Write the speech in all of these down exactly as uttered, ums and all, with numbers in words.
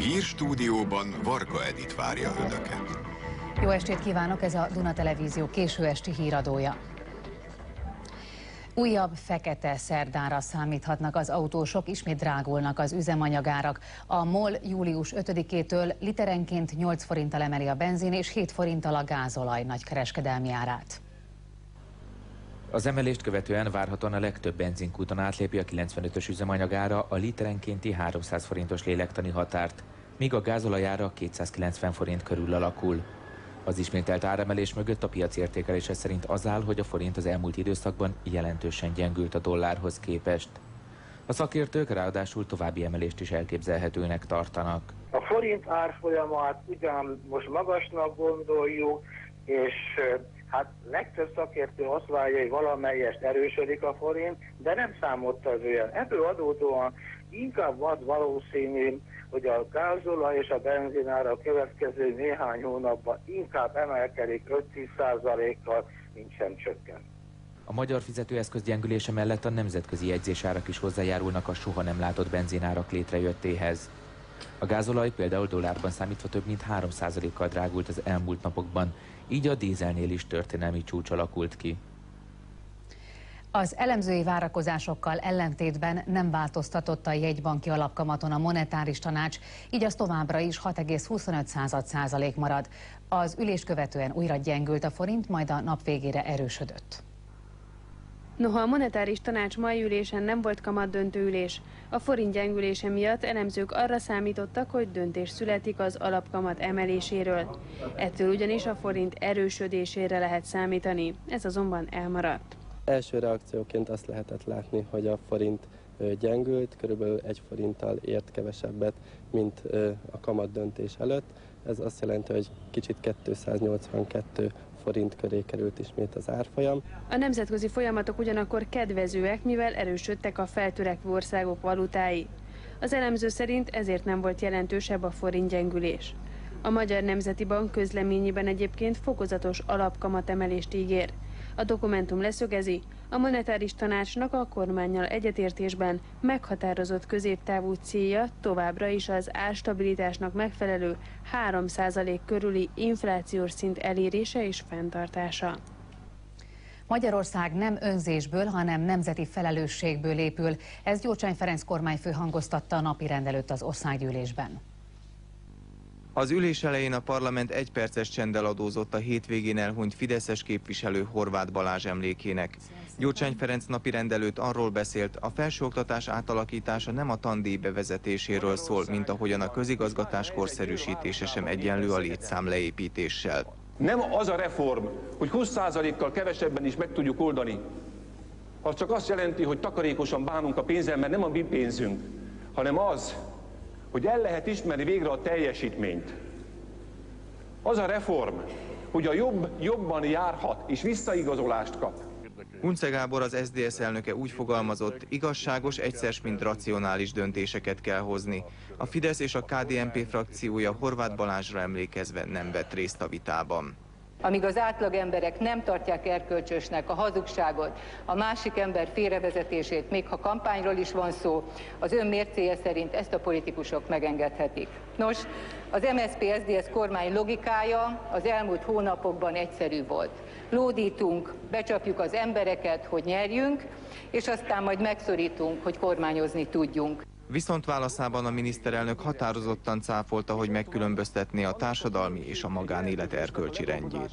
hírstúdióban Varga Edit várja Önöket. Jó estét kívánok, ez a Duna Televízió késő esti híradója. Újabb fekete szerdára számíthatnak az autósok, ismét drágulnak az üzemanyagárak. A MOL július ötödikétől literenként nyolc forinttal emeli a benzin és hét forinttal a gázolaj nagykereskedelmi árát. Az emelést követően várhatóan a legtöbb benzinkúton átlépi a kilencvenötös üzemanyagára a literenkénti háromszáz forintos lélektani határt, míg a gázolajára kétszázkilencven forint körül alakul. Az ismételt áremelés mögött a piaci értékelése szerint az áll, hogy a forint az elmúlt időszakban jelentősen gyengült a dollárhoz képest. A szakértők ráadásul további emelést is elképzelhetőnek tartanak. A forint árfolyamát ugyan most magasnak gondoljuk, és hát legtöbb szakértő azt várja, hogy valamelyest erősödik a forint, de nem számolt az olyan. Ebből adódóan inkább az valószínű, hogy a gázolaj és a benzinára a következő néhány hónapban inkább emelkedik öt-tíz százalékkal, mint sem csökken. A magyar fizetőeszköz gyengülése mellett a nemzetközi jegyzésárak is hozzájárulnak a soha nem látott benzinárak létrejöttéhez. A gázolaj például dollárban számítva több mint három százalékkal drágult az elmúlt napokban, így a dízelnél is történelmi csúcs alakult ki. Az elemzői várakozásokkal ellentétben nem változtatott a jegybanki alapkamaton a monetáris tanács, így az továbbra is hat egész huszonöt százalék marad. Az ülést követően újra gyengült a forint, majd a nap végére erősödött. Noha a monetáris tanács mai ülésen nem volt kamatdöntő ülés, a forint gyengülése miatt elemzők arra számítottak, hogy döntés születik az alapkamat emeléséről. Ettől ugyanis a forint erősödésére lehet számítani, ez azonban elmaradt. Első reakcióként azt lehetett látni, hogy a forint gyengült, körülbelül egy forinttal ért kevesebbet, mint a kamatdöntés előtt. Ez azt jelenti, hogy kicsit kétszáznyolcvankettő forint köré került ismét az árfolyam. A nemzetközi folyamatok ugyanakkor kedvezőek, mivel erősödtek a feltörekvő országok valutái. Az elemző szerint ezért nem volt jelentősebb a forint gyengülés. A Magyar Nemzeti Bank közleményében egyébként fokozatos alapkamatemelést ígér. A dokumentum leszögezi, a monetáris tanácsnak a kormánnyal egyetértésben meghatározott középtávú célja továbbra is az árstabilitásnak megfelelő három százalék körüli inflációs szint elérése és fenntartása. Magyarország nem önzésből, hanem nemzeti felelősségből épül. Ez Gyurcsány Ferenc kormányfő hangoztatta a napirend előtt az országgyűlésben. Az ülés elején a parlament egyperces csenddel adózott a hétvégén elhunyt fideszes képviselő Horváth Balázs emlékének. Gyurcsány Ferenc napirend előtt arról beszélt, a felsőoktatás átalakítása nem a tandíj bevezetéséről szól, mint ahogyan a közigazgatás korszerűsítése sem egyenlő a létszám leépítéssel. Nem az a reform, hogy húsz százalékkal kevesebben is meg tudjuk oldani. Az csak azt jelenti, hogy takarékosan bánunk a pénzzel, mert nem a mi pénzünk, hanem az, hogy el lehet ismerni végre a teljesítményt. Az a reform, hogy a jobb jobban járhat és visszaigazolást kap. Kunce Gábor, az es zé dé es elnöke úgy fogalmazott, igazságos, egyszer mint racionális döntéseket kell hozni. A Fidesz és a ká dé en pé frakciója Horváth Balázsra emlékezve nem vett részt a vitában. Amíg az átlagemberek nem tartják erkölcsösnek a hazugságot, a másik ember félrevezetését, még ha kampányról is van szó, az ön mércéje szerint ezt a politikusok megengedhetik. Nos, az em es zé pé es zé dé es kormány logikája az elmúlt hónapokban egyszerű volt. Lódítunk, becsapjuk az embereket, hogy nyerjünk, és aztán majd megszorítunk, hogy kormányozni tudjunk. Viszont válaszában a miniszterelnök határozottan cáfolta, hogy megkülönböztetné a társadalmi és a magánélet erkölcsi rendjét.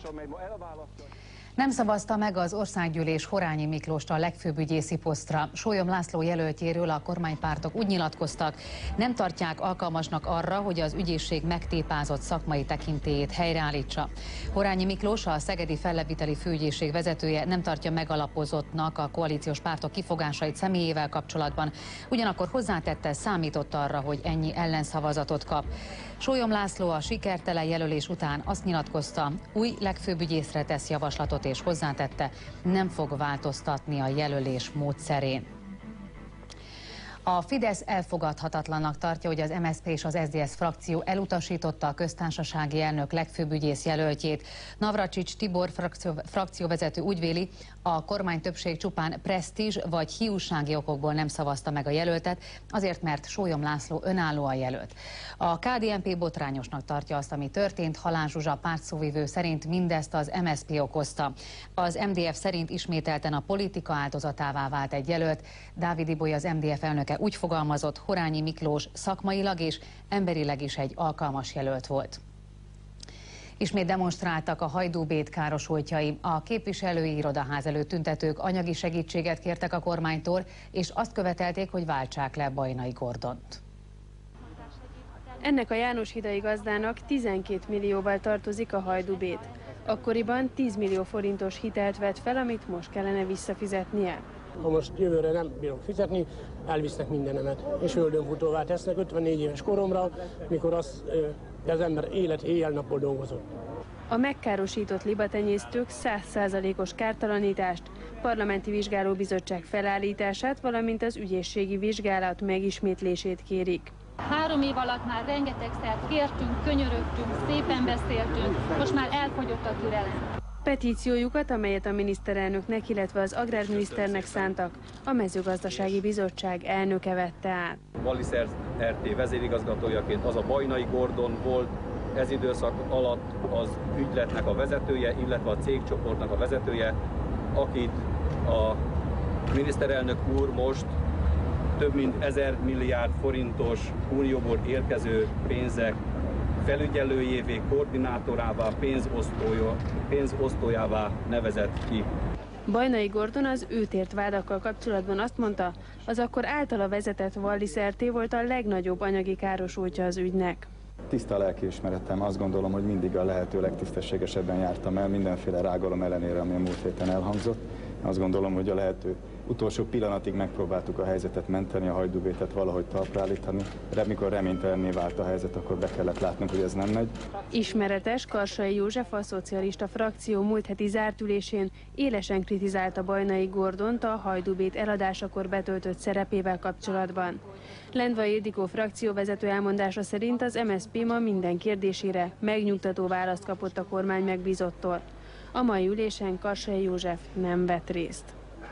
Nem szavazta meg az országgyűlés Horányi Miklóst a legfőbb ügyészi posztra. Sólyom László jelöltjéről a kormánypártok úgy nyilatkoztak, nem tartják alkalmasnak arra, hogy az ügyészség megtépázott szakmai tekintélyét helyreállítsa. Horányi Miklós, a szegedi fellebbviteli főügyészség vezetője nem tartja megalapozottnak a koalíciós pártok kifogásait személyével kapcsolatban, ugyanakkor hozzátette, számított arra, hogy ennyi ellenszavazatot kap. Sólyom László a sikertelen jelölés után azt nyilatkozta, új legfőbb ügyészre tesz javaslatot, és hozzátette, nem fog változtatni a jelölés módszerén. A Fidesz elfogadhatatlannak tartja, hogy az em es zé pé és az es zé dé es frakció elutasította a köztársasági elnök legfőbb ügyész jelöltjét. Navracsics Tibor frakció, frakcióvezető úgy véli, a kormány többség csupán presztízs vagy hiúsági okokból nem szavazta meg a jelöltet, azért mert Sólyom László önállóan jelölt. A ká dé en pé botrányosnak tartja azt, ami történt, Halán Zsuzsa pártszóvivő szerint mindezt az em es zé pé okozta. Az em dé ef szerint ismételten a politika áldozatává vált egy jelölt. Dávid Ibolya, az em dé ef elnöke úgy fogalmazott, Horányi Miklós szakmailag és emberileg is egy alkalmas jelölt volt. Ismét demonstráltak a Hajdú-Bét károsultjai. A képviselői irodaház előtt tüntetők anyagi segítséget kértek a kormánytól, és azt követelték, hogy váltsák le Bajnai Gordont. Ennek a János hidai gazdának tizenkét millióval tartozik a Hajdú-Bét. Akkoriban tíz millió forintos hitelt vett fel, amit most kellene visszafizetnie. Ha most jövőre nem bírom fizetni, elvisznek mindenemet, és földönfutóvá tesznek ötvennégy éves koromra, mikor az, az ember élet éjjel-nappal dolgozott. A megkárosított libatenyésztők száz százalékos kártalanítást, parlamenti vizsgálóbizottság felállítását, valamint az ügyészségi vizsgálat megismétlését kérik. Három év alatt már rengetegszer kértünk, könyörögtünk, szépen beszéltünk, most már elfogyott a türelem. Petíciójukat, amelyet a miniszterelnöknek, illetve az agrárminiszternek szántak, a mezőgazdasági bizottság elnöke vette át. Wallis er té vezérigazgatójaként az a Bajnai Gordon volt ez időszak alatt az ügyletnek a vezetője, illetve a cégcsoportnak a vezetője, akit a miniszterelnök úr most több mint ezer milliárd forintos unióból érkező pénzek felügyelőjévé, koordinátorává, pénzosztója, pénzosztójává nevezett ki. Bajnai Gordon az őt ért vádakkal kapcsolatban azt mondta, az akkor általa vezetett Wallis er té volt a legnagyobb anyagi károsultja az ügynek. Tiszta lelkiismeretem, azt gondolom, hogy mindig a lehető legtisztességesebben jártam el, mindenféle rágalom ellenére, ami a múlt héten elhangzott. Azt gondolom, hogy a lehető utolsó pillanatig megpróbáltuk a helyzetet menteni, a Hajdú-Bétet valahogy talpra állítani. De mikor reménytelenné vált a helyzet, akkor be kellett látnunk, hogy ez nem megy. Ismeretes Karsai József, a szocialista frakció múlt heti zárt ülésén élesen kritizálta Bajnai Gordont a Hajdú-Bét eladásakor betöltött szerepével kapcsolatban. Lendvai Ildikó frakcióvezető elmondása szerint az em es zé pé ma minden kérdésére megnyugtató választ kapott a kormány megbízottól. A mai ülésen Karsai József nem vett részt.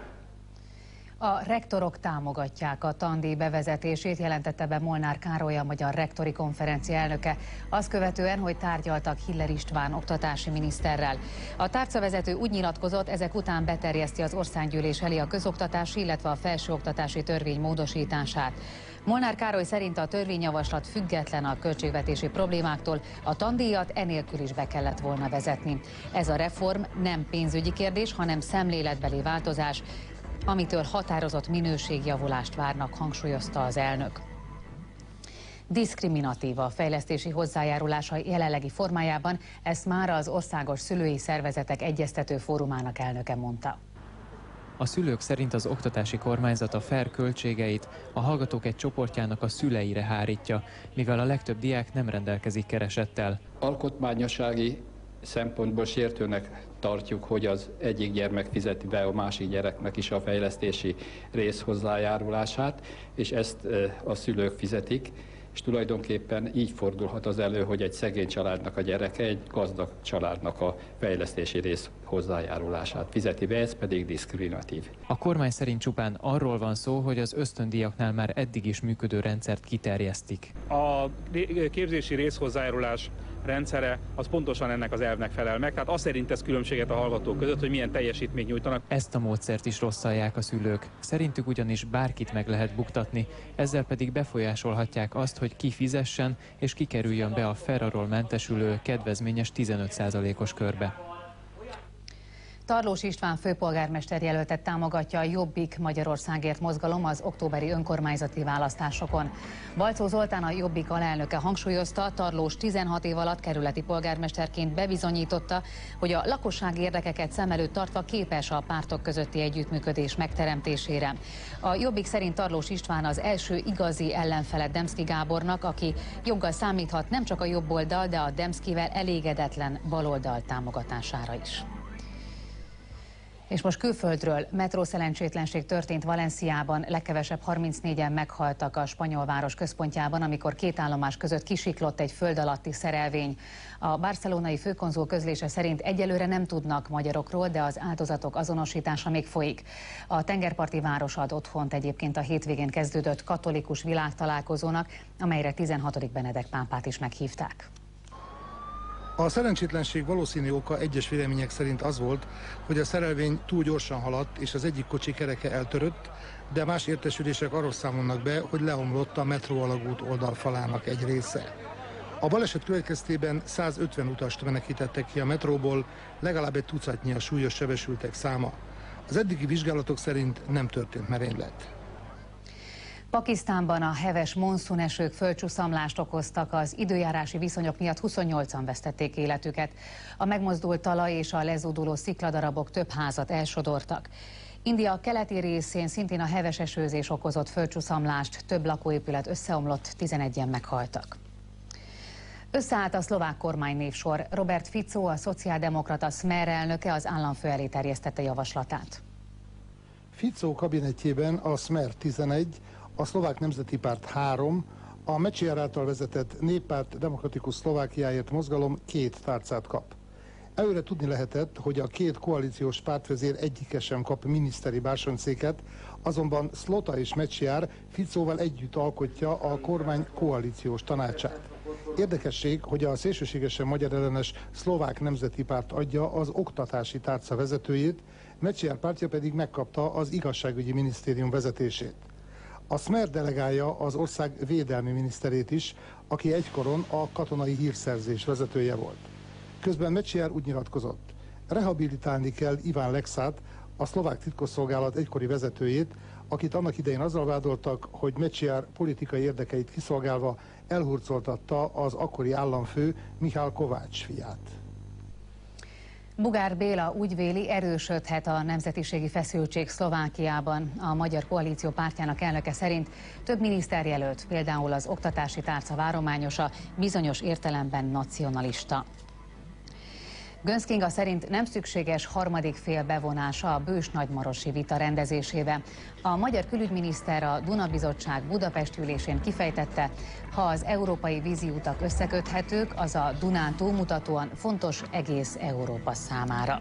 A rektorok támogatják a tandíj bevezetését, jelentette be Molnár Károly, a Magyar Rektori Konferencia elnöke, azt követően, hogy tárgyaltak Hiller István oktatási miniszterrel. A tárcavezető úgy nyilatkozott, ezek után beterjeszti az országgyűlés elé a közoktatási, illetve a felsőoktatási törvény módosítását. Molnár Károly szerint a törvényjavaslat független a költségvetési problémáktól, a tandíjat enélkül is be kellett volna vezetni. Ez a reform nem pénzügyi kérdés, hanem szemléletbeli változás, amitől határozott minőségjavulást várnak, hangsúlyozta az elnök. Diszkriminatív a fejlesztési hozzájárulása jelenlegi formájában, ezt már az Országos Szülői Szervezetek Egyeztető Fórumának elnöke mondta. A szülők szerint az oktatási kormányzat a fair költségeit a hallgatók egy csoportjának a szüleire hárítja, mivel a legtöbb diák nem rendelkezik keresettel. Alkotmányossági szempontból sértőnek tartjuk, hogy az egyik gyermek fizeti be a másik gyereknek is a fejlesztési rész hozzájárulását, és ezt a szülők fizetik, és tulajdonképpen így fordulhat az elő, hogy egy szegény családnak a gyereke egy gazdag családnak a fejlesztési rész hozzájárulását fizeti be, ez pedig diszkriminatív. A kormány szerint csupán arról van szó, hogy az ösztöndíjaknál már eddig is működő rendszert kiterjesztik. A képzési részhozzájárulás rendszere az pontosan ennek az elvnek felel meg, tehát azt szerint tesz különbséget a hallgatók között, hogy milyen teljesítményt nyújtanak. Ezt a módszert is rosszalják a szülők. Szerintük ugyanis bárkit meg lehet buktatni, ezzel pedig befolyásolhatják azt, hogy ki fizessen és ki kerüljön be a fair alól mentesülő kedvezményes tizenöt százalékos körbe. Tarlós István főpolgármester jelöltet támogatja a Jobbik Magyarországért mozgalom az októberi önkormányzati választásokon. Balczó Zoltán, a Jobbik alelnöke hangsúlyozta, Tarlós tizenhat év alatt kerületi polgármesterként bebizonyította, hogy a lakosság érdekeket szem előtt tartva képes a pártok közötti együttműködés megteremtésére. A Jobbik szerint Tarlós István az első igazi ellenfele Demszky Gábornak, aki joggal számíthat nem csak a jobboldal, de a Demszkyvel elégedetlen baloldal támogatására is. És most külföldről. Metrószerencsétlenség történt Valenciában, legkevesebb harmincnégyen meghaltak a spanyol város központjában, amikor két állomás között kisiklott egy föld alatti szerelvény. A barcelonai főkonzul közlése szerint egyelőre nem tudnak magyarokról, de az áldozatok azonosítása még folyik. A tengerparti város ad otthont egyébként a hétvégén kezdődött katolikus világtalálkozónak, amelyre tizenhatodik Benedek pápát is meghívták. A szerencsétlenség valószínű oka egyes vélemények szerint az volt, hogy a szerelvény túl gyorsan haladt, és az egyik kocsi kereke eltörött, de más értesülések arról számolnak be, hogy leomlott a metróalagút oldalfalának egy része. A baleset következtében százötven utast menekítettek ki a metróból, legalább egy tucatnyi a súlyos sebesültek száma. Az eddigi vizsgálatok szerint nem történt merénylet. Pakisztánban a heves monszúnesők földcsúszamlást okoztak, az időjárási viszonyok miatt huszonnyolcan vesztették életüket. A megmozdult talaj és a lezúduló szikladarabok több házat elsodortak. India keleti részén szintén a heves esőzés okozott földcsúszamlást, több lakóépület összeomlott, tizenegyen meghaltak. Összeállt a szlovák kormánynévsor. Robert Fico, a szociáldemokrata Smer elnöke az államfő elé terjesztette javaslatát. Fico kabinetjében a Smer tizenegy, a Szlovák Nemzeti Párt három, a Mečiar által vezetett Néppárt Demokratikus Szlovákiáért mozgalom két tárcát kap. Előre tudni lehetett, hogy a két koalíciós pártvezér egyike sem kap miniszteri bársonyszéket, azonban Szlota és Mečiar Ficóval együtt alkotja a kormány koalíciós tanácsát. Érdekesség, hogy a szélsőségesen magyarellenes Szlovák Nemzeti Párt adja az oktatási tárca vezetőjét, Mečiar pártja pedig megkapta az igazságügyi minisztérium vezetését. A Smer delegálja az ország védelmi miniszterét is, aki egykoron a katonai hírszerzés vezetője volt. Közben Mečiar úgy nyilatkozott, rehabilitálni kell Iván Lexát, a szlovák titkosszolgálat egykori vezetőjét, akit annak idején azzal vádoltak, hogy Mečiar politikai érdekeit kiszolgálva elhurcoltatta az akkori államfő Michal Kovács fiát. Bugár Béla úgy véli, erősödhet a nemzetiségi feszültség Szlovákiában. A Magyar Koalíció pártjának elnöke szerint több miniszterjelölt, például az oktatási tárca várományosa, bizonyos értelemben nacionalista. Göncz Kinga szerint nem szükséges harmadik fél bevonása a bős-nagymarosi vita rendezésébe. A magyar külügyminiszter a Duna Bizottság Budapest ülésén kifejtette, ha az európai víziutak összeköthetők, az a Dunán túlmutatóan fontos egész Európa számára.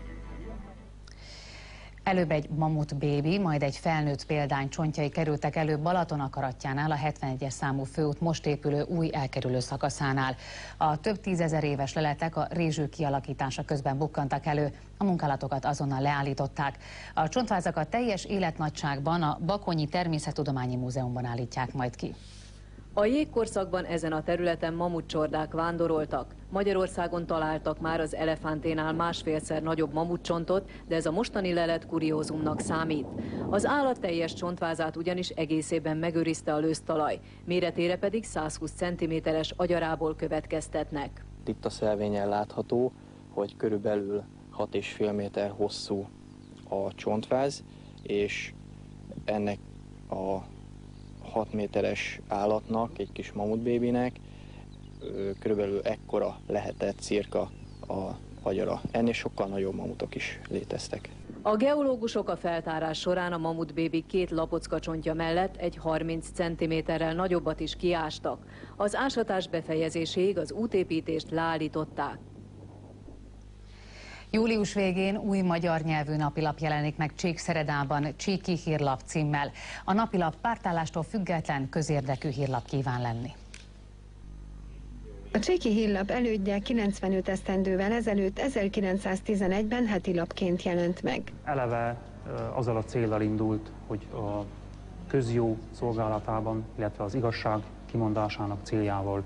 Előbb egy mamut bébi, majd egy felnőtt példány csontjai kerültek elő Balatonakaratjánál, a hetvenegyes számú főút most épülő új elkerülő szakaszánál. A több tízezer éves leletek a rézső kialakítása közben bukkantak elő, a munkálatokat azonnal leállították. A csontvázakat teljes életnagyságban a Bakonyi Természettudományi Múzeumban állítják majd ki. A jégkorszakban ezen a területen mamutcsordák vándoroltak. Magyarországon találtak már az elefánténál másfélszer nagyobb mamutcsontot, de ez a mostani lelet kuriózumnak számít. Az állat teljes csontvázát ugyanis egészében megőrizte a lőztalaj, méretére pedig százhúsz centiméteres agyarából következtetnek. Itt a szelvényen látható, hogy körülbelül hat és fél méter hosszú a csontváz, és ennek a hat méteres állatnak, egy kis mamutbébinek körülbelül ekkora lehetett cirka a agyara. Ennél sokkal nagyobb mamutok is léteztek. A geológusok a feltárás során a mamutbébi két lapocka csontja mellett egy harminc centiméterrel nagyobbat is kiástak. Az ásatás befejezéséig az útépítést leállították. Július végén új magyar nyelvű napilap jelenik meg Csíkszeredában, Csíki Hírlap címmel. A napilap pártállástól független, közérdekű hírlap kíván lenni. A Csíki Hírlap elődje kilencvenöt esztendővel ezelőtt ezerkilencszáztizenegyben hetilapként jelent meg. Eleve azzal a céllal indult, hogy a közjó szolgálatában, illetve az igazság kimondásának céljával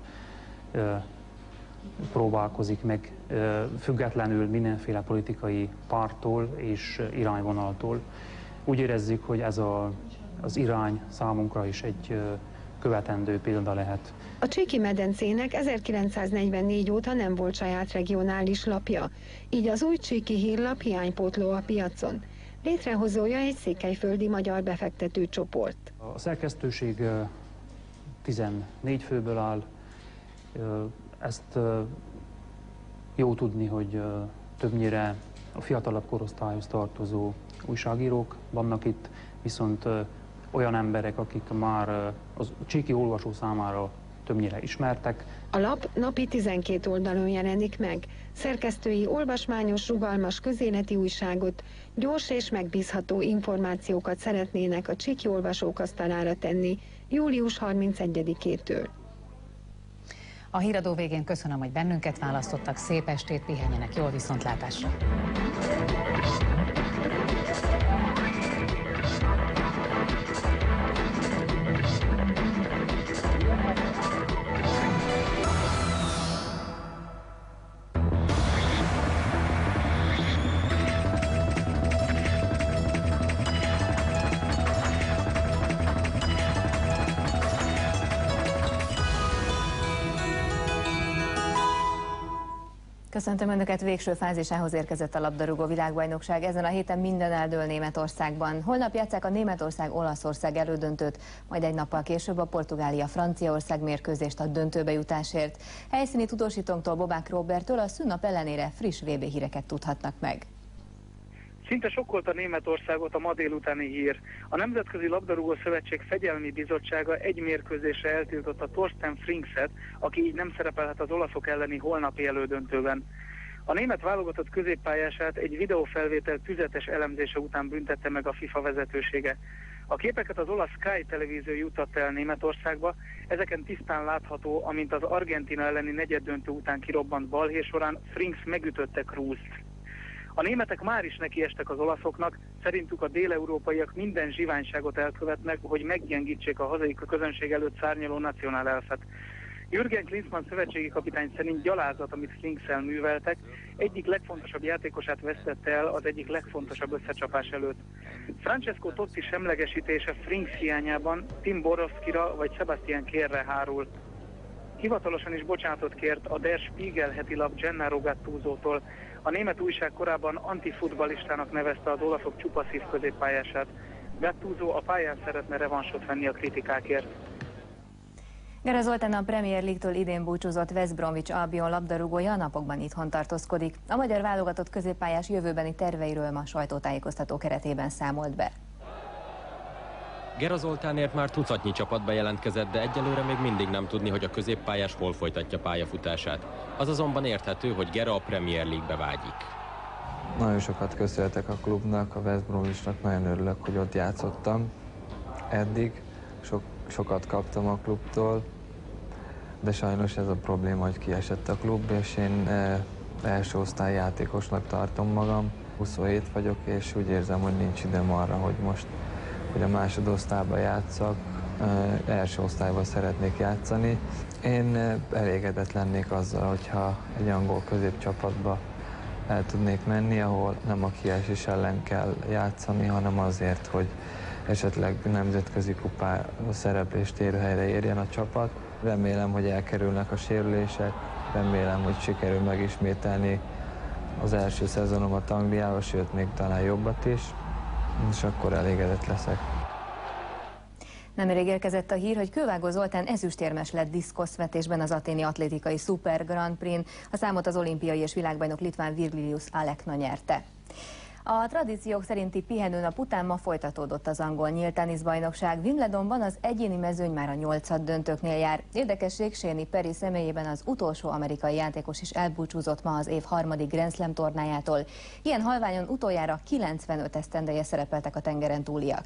próbálkozik meg függetlenül mindenféle politikai párttól és irányvonaltól. Úgy érezzük, hogy ez a, az irány számunkra is egy követendő példa lehet. A Csíki medencének ezerkilencszáznegyvennégy óta nem volt saját regionális lapja, így az új Csíki Hírlap hiánypótló a piacon. Létrehozója egy székelyföldi magyar befektető csoport. A szerkesztőség tizennégy főből áll. Ezt jó tudni, hogy többnyire a fiatalabb korosztályhoz tartozó újságírók vannak itt, viszont olyan emberek, akik már az csíki olvasó számára többnyire ismertek. A lap napi tizenkét oldalon jelenik meg. Szerkesztői olvasmányos, rugalmas közéleti újságot, gyors és megbízható információkat szeretnének a csíki olvasók asztalára tenni július harmincegyedikétől. A híradó végén köszönöm, hogy bennünket választottak, szép estét, pihenjenek jól, viszontlátásra! Köszöntöm Önöket, végső fázisához érkezett a labdarúgó világbajnokság. Ezen a héten minden eldől Németországban. Holnap játsszák a Németország-Olaszország elődöntőt, majd egy nappal később a Portugália-Franciaország mérkőzést a döntőbe jutásért. Helyszíni tudósítónktól, Bobák Roberttől a szünnap ellenére friss vé bé híreket tudhatnak meg. Szinte sokkolta Németországot a ma délutáni hír. A Nemzetközi Labdarúgó Szövetség Fegyelmi Bizottsága egy mérkőzésre eltiltotta Thorsten Frinkset, aki így nem szerepelhet az olaszok elleni holnapi elődöntőben. A német válogatott középpályását egy videófelvétel tüzetes elemzése után büntette meg a FIFA vezetősége. A képeket az olasz Sky televízió jutatta el Németországba, ezeken tisztán látható, amint az Argentína elleni negyeddöntő után kirobbant balhé során Frinks megütötte Krúzt. A németek már is nekiestek az olaszoknak, szerintük a déleurópaiak minden zsiványságot elkövetnek, hogy meggyengítsék a hazai közönség előtt szárnyaló nacionálelfet. Jürgen Klinsmann szövetségi kapitány szerint gyalázat, amit Frinkszel műveltek, egyik legfontosabb játékosát vesztette el az egyik legfontosabb összecsapás előtt. Francesco Totti semlegesítése Frinks hiányában Tim Borowskira vagy Sebastian Kérre hárul. Hivatalosan is bocsánatot kért a Der Spiegel heti lap Gennaro Gattusótól. A német újság korábban antifutballistának nevezte az olaszok csupaszív középpályását. Gattuso a pályán szeretne revansot venni a kritikákért. Gera Zoltán, a Premier League-től idén búcsúzott West Bromwich Albion labdarúgója a napokban itthon tartózkodik. A magyar válogatott középpályás jövőbeni terveiről ma sajtótájékoztató keretében számolt be. Gera Zoltánért már tucatnyi csapatba jelentkezett, de egyelőre még mindig nem tudni, hogy a középpályás hol folytatja pályafutását. Az azonban érthető, hogy Gera a Premier League-be vágyik. Nagyon sokat köszönhetek a klubnak, a West Bromwichnak, nagyon örülök, hogy ott játszottam eddig. Sok, sokat kaptam a klubtól, de sajnos ez a probléma, hogy kiesett a klub, és én eh, első osztály játékosnak tartom magam. huszonhét vagyok, és úgy érzem, hogy nincs időm arra, hogy most hogy a másodosztályban játszak, első osztályban szeretnék játszani. Én elégedett lennék azzal, hogyha egy angol középcsapatba el tudnék menni, ahol nem a kiesés ellen kell játszani, hanem azért, hogy esetleg nemzetközi kupá szereplést érő helyre érjen a csapat. Remélem, hogy elkerülnek a sérülések, remélem, hogy sikerül megismételni az első szezonomat Angliába, sőt, még talán jobbat is, és akkor elégedett leszek. Nemrég érkezett a hír, hogy Kővágó Zoltán ezüstérmes lett diszkoszvetésben az athéni atlétikai Super Grand Prix-n. A számot az olimpiai és világbajnok litván Virgilius Alekna nyerte. A tradíciók szerinti pihenőnap után ma folytatódott az angol nyílt teniszbajnokság. Wimbledonban az egyéni mezőny már a nyolcad döntőknél jár. Érdekesség, Shane Perry személyében az utolsó amerikai játékos is elbúcsúzott ma az év harmadik Grand Slam tornájától. Ilyen halványon utoljára kilencvenöt esztendeje szerepeltek a tengeren túliak.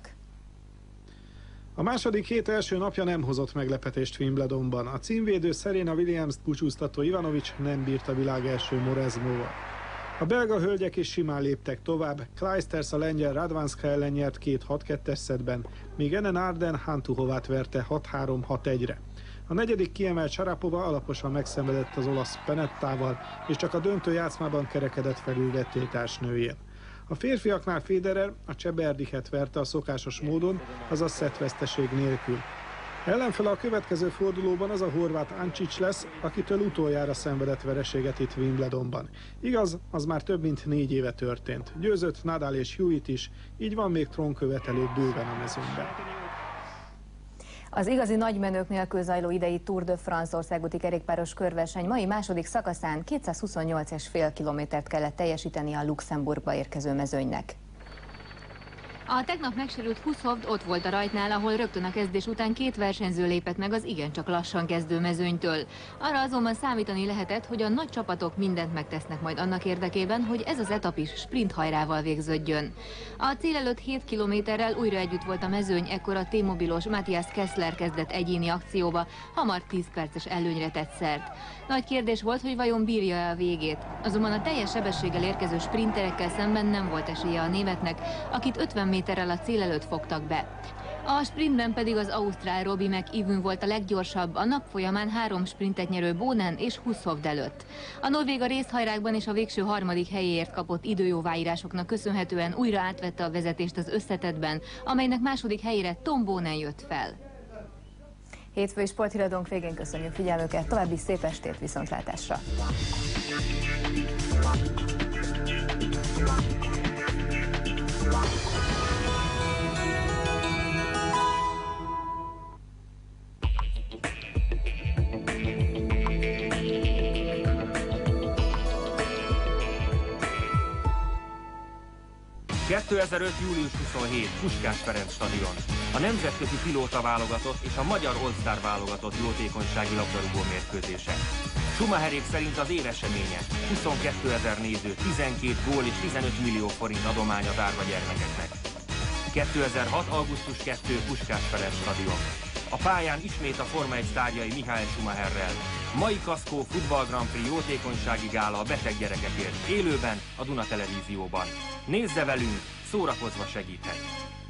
A második hét első napja nem hozott meglepetést Wimbledonban. A címvédő Serena Williams-t búcsúztató Ivanovics nem bírt a világ első Morezmóval. A belga hölgyek is simán léptek tovább, Clijsters a lengyel Radwanska ellen nyert két hat kettes szettben, míg Enen Arden Hantuhovát verte hat három hat egyre. A negyedik kiemelt Sarapova alaposan megszenvedett az olasz Penettával, és csak a döntő játszmában kerekedett felül vettélytársnőjén. A férfiaknál Federer a Cseberdiket verte a szokásos módon, azaz szettveszteség nélkül. Ellenfele a következő fordulóban az a horvát Ancic lesz, akitől utoljára szenvedett vereséget itt Wimbledonban. Igaz, az már több mint négy éve történt. Győzött Nadal és Hewitt is, így van még trónkövetelő bőven a mezőnyben. Az igazi nagymenők nélkül zajló idei Tour de France országúti kerékpáros körverseny mai második szakaszán kétszázhuszonnyolc egész öt kilométert kellett teljesíteni a Luxemburgba érkező mezőnynek. A tegnap megsérült Hushovd ott volt a rajtnál, ahol rögtön a kezdés után két versenyző lépett meg az igencsak lassan kezdő mezőnytől. Arra azonban számítani lehetett, hogy a nagy csapatok mindent megtesznek majd annak érdekében, hogy ez az etap is sprint hajrával végződjön. A cél előtt hét kilométerrel újra együtt volt a mezőny, ekkor a T-mobilos Matthias Kessler kezdett egyéni akcióba, hamar tíz perces előnyre tett szert. Nagy kérdés volt, hogy vajon bírja-e a végét. Azonban a teljes sebességgel érkező sprinterekkel szemben nem volt esélye a németnek, akit ötven méterrel a cél előtt fogtak be. A sprintben pedig az ausztrál Robbie McEwen volt a leggyorsabb, a nap folyamán három sprintet nyerő Bonen és Hushovd előtt. A norvég a részhajrákban és a végső harmadik helyéért kapott időjóváírásoknak köszönhetően újra átvette a vezetést az összetettben, amelynek második helyére Tom Bonen jött fel. Hétfői sporthíradónk végén köszönjük figyelmüket, további szép estét, viszontlátásra! kétezer-öt. július huszonhetedike. Puskás Ferenc stadion. A nemzetközi pilóta válogatott és a magyar All-Star válogatott jótékonysági labdarúgó mérkőzése. Schumacherék szerint az év eseménye, huszonkétezer néző, tizenkét gól és tizenöt millió forint adomány az árva gyermekeknek. kétezer-hat. augusztus másodika. Puskás Ferenc stadion. A pályán ismét a Forma egy sztárjai Michael Schumacherrel. Mai Kaszkó Futball Grand Prix jótékonysági gála a beteg gyerekekért, élőben a Duna Televízióban. Nézze velünk, szórakozva segíthet!